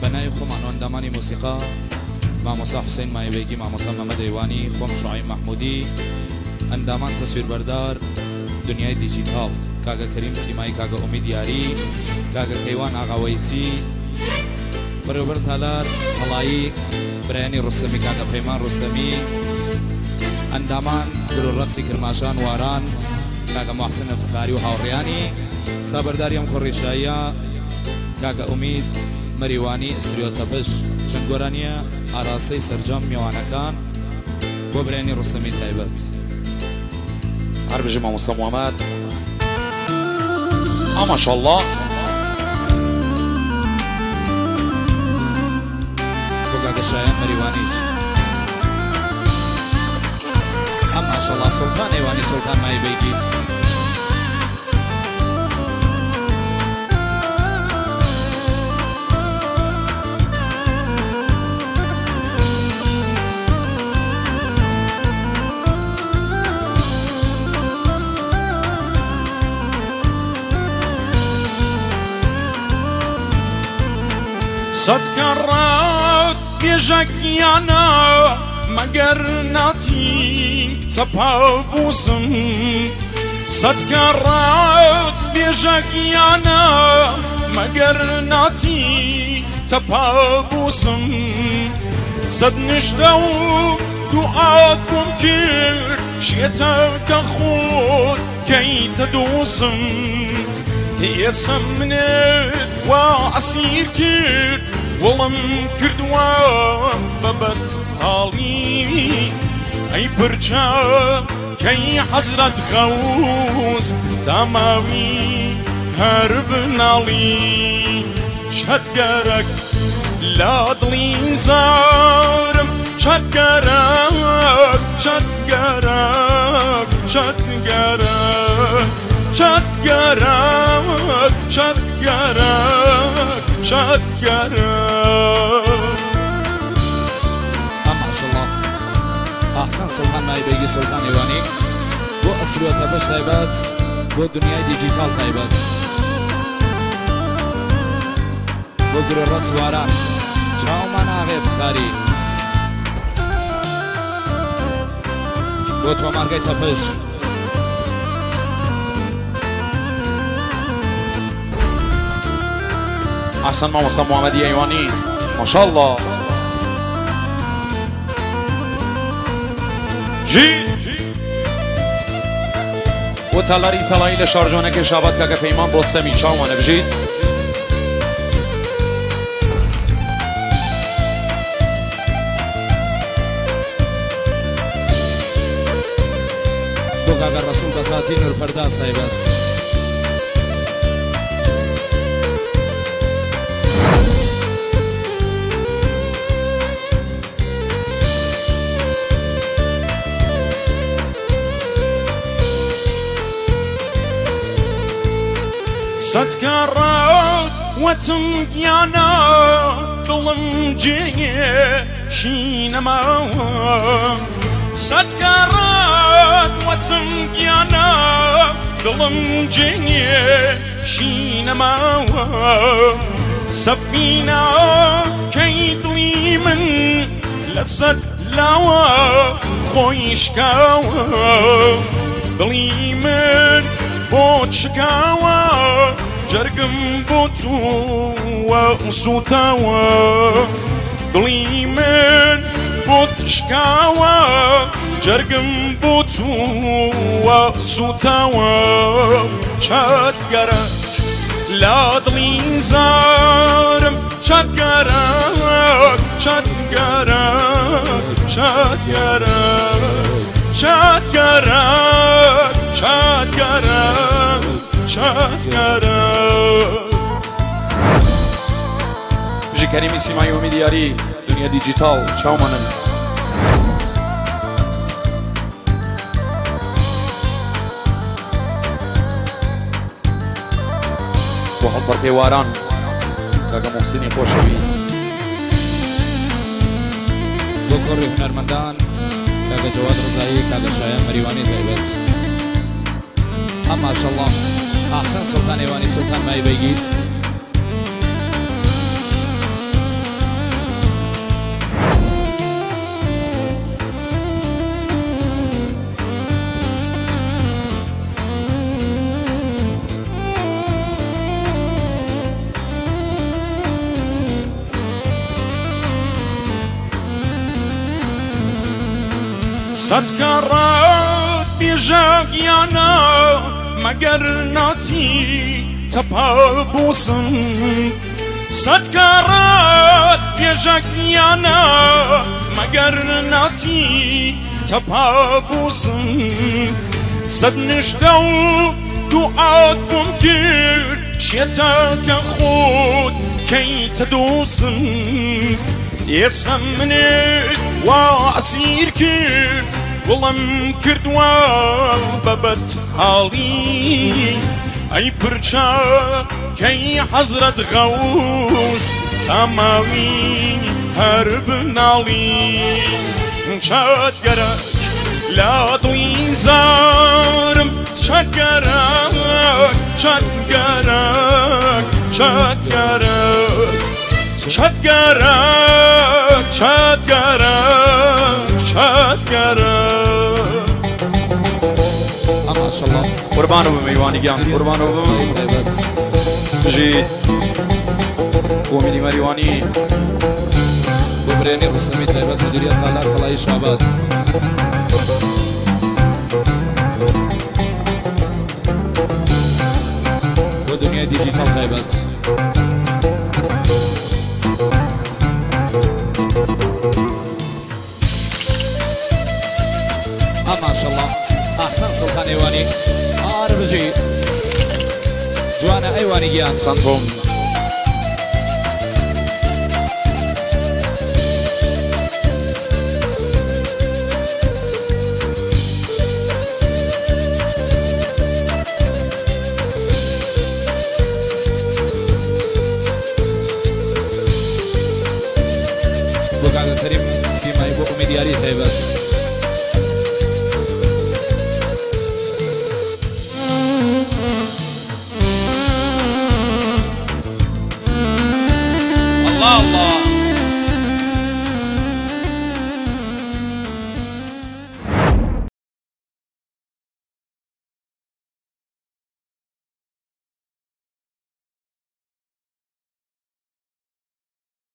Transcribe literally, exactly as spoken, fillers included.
بنای خۆمان ئەندامانی موسیقا مامۆسا حوسێن مایەبێگی، مامۆسا مەمەد ئەیوانی، خۆم شوعی محمودی، ئەندامان تەسویربەردار دنیای دیجیتال، کاگە کەریم سیمایی، کاگە ئومید یاری، کاگە کەیوان ئاغاوەیسی، بەڕێوەبەر تالار هەڵایی، برایانی ڕستەمی، کاگە فەیمان ڕستەمی، ئەندامان گرو ڕەقسی کرماشان واران، کاگە محسن ئەفتخاری و هاوڕێیانی، ستا بەرداری ئەم کۆڕیشاییە کاگە ئومید مەریوانی ئسریۆتە بش. چەند گۆرانیە ئاراستەی سەرجەم میوانەکان بۆ برایانی ڕستەمی تایبەت. هەر بژێ مامۆستا موحەمەد ئا ماشەڵڵا بۆ کاگە شایان مەریوانیش ئەم ماشەڵڵا سوڵتان ئەیوانی، سوڵتان مایەبێگی. سەد کەڕەت پێشەکیانە مەگەر ناچین چەپە بووسم، سەد کەڕەت پێشەکیانە مەگەر ناچین چەپە بووسم، سەد نیشتە و دوعاتم کرد شێتەکە خۆت کەیتە دۆسم، هێسە منت وا عەسیر کرد وەڵم کردووە بە بەدحاڵی، ئەی پرچە کەی حەزرەت غەوس تەماوی هەر بناڵی، شەتگەرەک لە دڵی زارم، شەتگەرەک شەتگەرەک شەتگەرەک شەتگەرەک شەتگەرەک شەتگەرەک. ئەم ماشەڵڵا ئاحسان سوڵتان مایەبێگی، سوڵتان ئەیوانی بۆ ئەسریۆتە بەش تایبەت، بۆ دنیای دیجیتال تایبەت، بۆ گرۆ ڕەقس واران چاومان ئاغای ئەفتخاری، بۆ تۆمارگای تەپش، ئەحسەن مامۆستا موحەمەدی ئەیوانی ماشەڵڵا ژی بۆ تالاری سەڵایی لە شارژۆنەکەی شابەت کاگە پەیمان بۆ سەمی چاوانە بژیت. بۆ کاگە ڕەسوول بەساتی نورفەرداس تایبەت. سەد کەڕەت وەتم گیانە دڵم جێشینەماوە، سەد کەڕەت وەتم گیانە دڵم جێشینەماوە، سەفینە کەی دڵی من لەسەد لاوە خۆی شکاوە، دڵی من بۆ چکاوە جەرگم بۆ تووە سوتاوە، دڵی من بۆ تشکاوە جەرگم بۆ تووە سوتاوە، چەتگەرەک لە دڵی زارم، چەتگەرەک چەتگەرەک چەتگەرەک چەتگەرەک چەتگەرەک چەتگەرەک. بژی کەریمی سیمایی و ئومید یاری دنیا دیجیتال چاومانن. بۆ هەڵپەر پێواران کاگە موحسینی خۆشەویست، بۆ کۆڕی هونەرمەندان کاگە جەواد ڕزایی، کاگە شایان مەریوانی تایبەت. ئەم ماشەڵڵا ئاحسان سوڵتان ئەیوانی، سوڵتان مایەبێگی، ستکارت بیژگیانا مگر ناتی تپا بوسم ستکارت بیژگیانا مگر ناتی تپا بوسم صد نشته و دعات ممکن شیطان خود کی تدوسم يسمني وعسير كير والله مكرد وببت حالي اي برشا كي حضرة غوث تمامي هرب نالي شاد قرك لا طوي زارم شاد قرك شاد قرك شاد قرك شادگرک شادگرک شادگرک ما شاء الله قربانو بمیوانی گیان قربانو بم هیبت بجید قومینی مریوانی گبرینی رستمی هیبت مدیریت تالار طلای شعبات و دنیای دیجیتال هیبت ما شاء الله احسن سلطان ايواني عارف جي جوانا ايواني جيان سانتوم بقى كريم سيما يبقى ميدياري هيبت